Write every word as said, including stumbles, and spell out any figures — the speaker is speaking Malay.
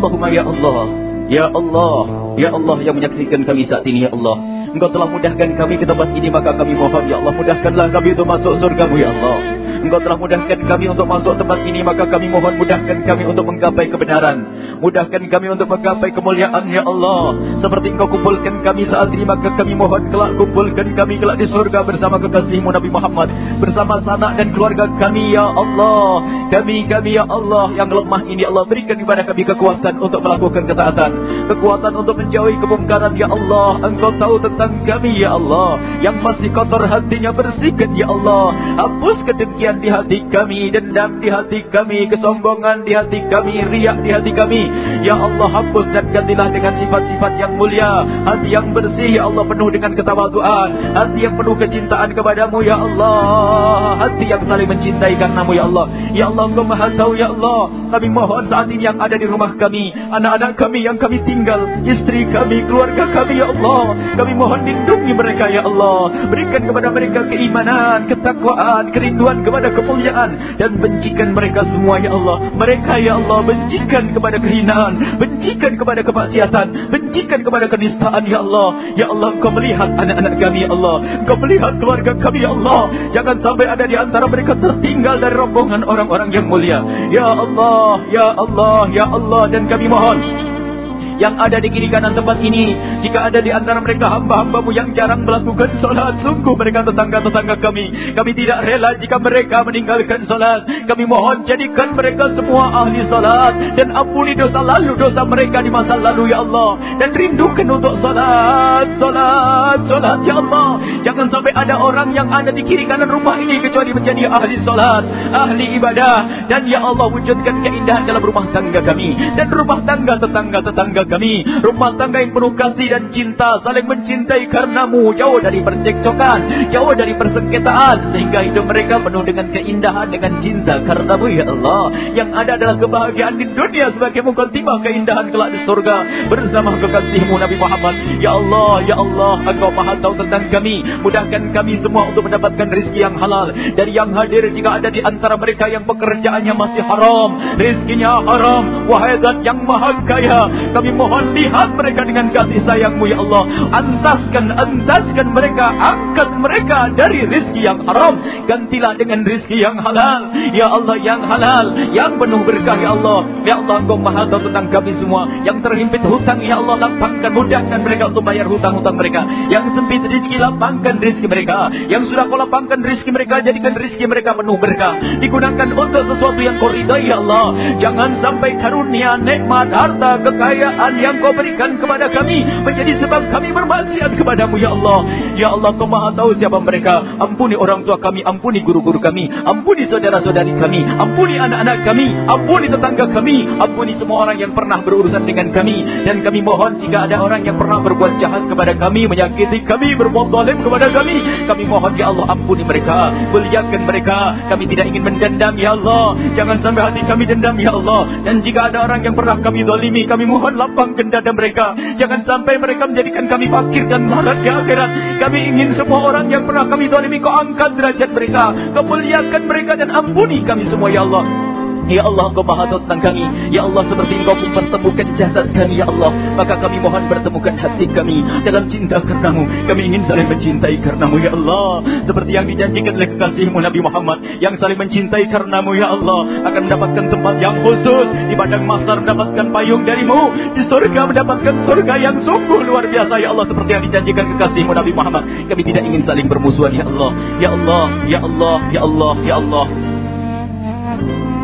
Allahumma ya Allah, ya Allah, ya Allah yang menyaksikan kami saat ini ya Allah, Engkau telah mudahkan kami ke tempat ini, maka kami mohon ya Allah, mudahkanlah kami untuk masuk surga-Mu ya Allah. Engkau telah mudahkan kami untuk masuk tempat ini, maka kami mohon mudahkan kami untuk menggapai kebenaran. Mudahkan kami untuk menggapai kemuliaan ya Allah. Seperti Engkau kumpulkan kami saat ini, maka kami mohon kelak kumpulkan kami kelak di surga bersama kekasih-Mu Nabi Muhammad, bersama sanak dan keluarga kami ya Allah. Kami kami ya Allah yang lemah ini Allah, berikan kepada kami kekuatan untuk melakukan ketaatan, kekuatan untuk menjauhi kemungkaran ya Allah. Engkau tahu tentang kami ya Allah, yang masih kotor hatinya, bersihkan ya Allah. Hapus kedengkian di hati kami, dendam di hati kami, kesombongan di hati kami, riak di hati kami ya Allah. Hapus dan gantilah dengan sifat-sifat yang mulia, hati yang bersih ya Allah, penuh dengan ketawaduan, hati yang penuh kecintaan kepadamu ya Allah, hati yang saling mencintai karenamu ya Allah. Ya Allah, Engkau maha tahu ya Allah. Kami mohon saat ini yang ada di rumah kami, anak-anak kami yang kami tinggal, istri kami, keluarga kami ya Allah, kami mohon lindungi mereka ya Allah. Berikan kepada mereka keimanan, ketakwaan, kerinduan kepada kemuliaan, dan bencikan mereka semua ya Allah. Mereka ya Allah, bencikan kepada kehinaan, bencikan kepada kemaksiatan, bencikan kepada kenistaan ya Allah. Ya Allah, Engkau melihat anak-anak kami ya Allah, Engkau melihat keluarga kami ya Allah. Jangan sampai ada di antara mereka tertinggal dari rombongan orang-orang yang mulia ya Allah, ya Allah, ya Allah. Dan kami mohon yang ada di kiri kanan tempat ini, jika ada di antara mereka hamba-hambamu yang jarang melakukan solat, sungguh mereka tetangga-tetangga kami, kami tidak rela jika mereka meninggalkan solat. Kami mohon jadikan mereka semua ahli solat, dan ampuni dosa lalu dosa mereka di masa lalu ya Allah, dan rindukan untuk solat, solat, solat ya Allah. Jangan sampai ada orang yang ada di kiri kanan rumah ini kecuali menjadi ahli solat, ahli ibadah. Dan ya Allah, wujudkan keindahan dalam rumah tangga kami dan rumah tangga tetangga-tetangga kami, rumah tangga yang penuh kasih dan cinta, saling mencintai karenamu, jauh dari percekcokan, jauh dari persengketaan, sehingga hidup mereka penuh dengan keindahan, dengan cinta karenamu ya Allah. Yang ada adalah kebahagiaan di dunia sebagai mukadimah keindahan kelak di surga bersama kekasihmu Nabi Muhammad. Ya Allah, ya Allah, Engkau maha tahu tentang kami. Mudahkan kami semua untuk mendapatkan rezeki yang halal. Dari yang hadir, jika ada di antara mereka yang pekerjaannya masih haram, rezekinya haram, wahai Zat yang maha kaya, kami mohon lihat mereka dengan kasih sayang-Mu ya Allah. Antaskan, antaskan mereka, angkat mereka dari rezeki yang haram, gantilah dengan rezeki yang halal ya Allah, yang halal, yang penuh berkah ya Allah. Ya Allah, Engkau maha tahu tentang kami semua. Yang terhimpit hutang ya Allah, lapangkan, mudahkan mereka untuk bayar hutang-hutang mereka. Yang sempit rezeki, lapangkan rezeki mereka. Yang sudah Kau lapangkan rezeki mereka, jadikan rezeki mereka penuh berkah, digunakan untuk sesuatu yang Kau ridai ya Allah. Jangan sampai karunia, nikmat, harta, kekayaan yang Kau berikan kepada kami menjadi sebab kami bermaksiat kepadamu ya Allah. Ya Allah, Kau maha tahu siapa mereka. Ampuni orang tua kami, ampuni guru-guru kami, ampuni saudara-saudari kami, ampuni anak-anak kami, ampuni tetangga kami, ampuni semua orang yang pernah berurusan dengan kami. Dan kami mohon jika ada orang yang pernah berbuat jahat kepada kami, menyakiti kami, berbuat zalim kepada kami, kami mohon ya Allah, ampuni mereka, muliakan mereka. Kami tidak ingin mendendam ya Allah, jangan sampai hati kami dendam ya Allah. Dan jika ada orang yang pernah kami zalimi, kami mohon lapangkan dada mereka, jangan sampai mereka menjadikan kami fakir dan larat di akhirat. Kami ingin semua orang yang pernah kami zalimi, Kau angkat derajat mereka, Kau muliakan mereka, dan ampuni kami semua ya Allah. Ya Allah, Engkau maha tahu tentang kami. Ya Allah, seperti Engkau pun pertemukan jasad kami ya Allah, maka kami mohon pertemukan hati kami dalam cinta karenamu. Kami ingin saling mencintai karenamu ya Allah, seperti yang dijanjikan oleh kekasihmu Nabi Muhammad, yang saling mencintai karenamu ya Allah akan mendapatkan tempat yang khusus di padang mahsyar, mendapatkan payung darimu, di surga mendapatkan surga yang sungguh luar biasa ya Allah, seperti yang dijanjikan kekasihmu Nabi Muhammad. Kami tidak ingin saling bermusuhan ya Allah. Ya Allah, ya Allah, ya Allah, ya Allah.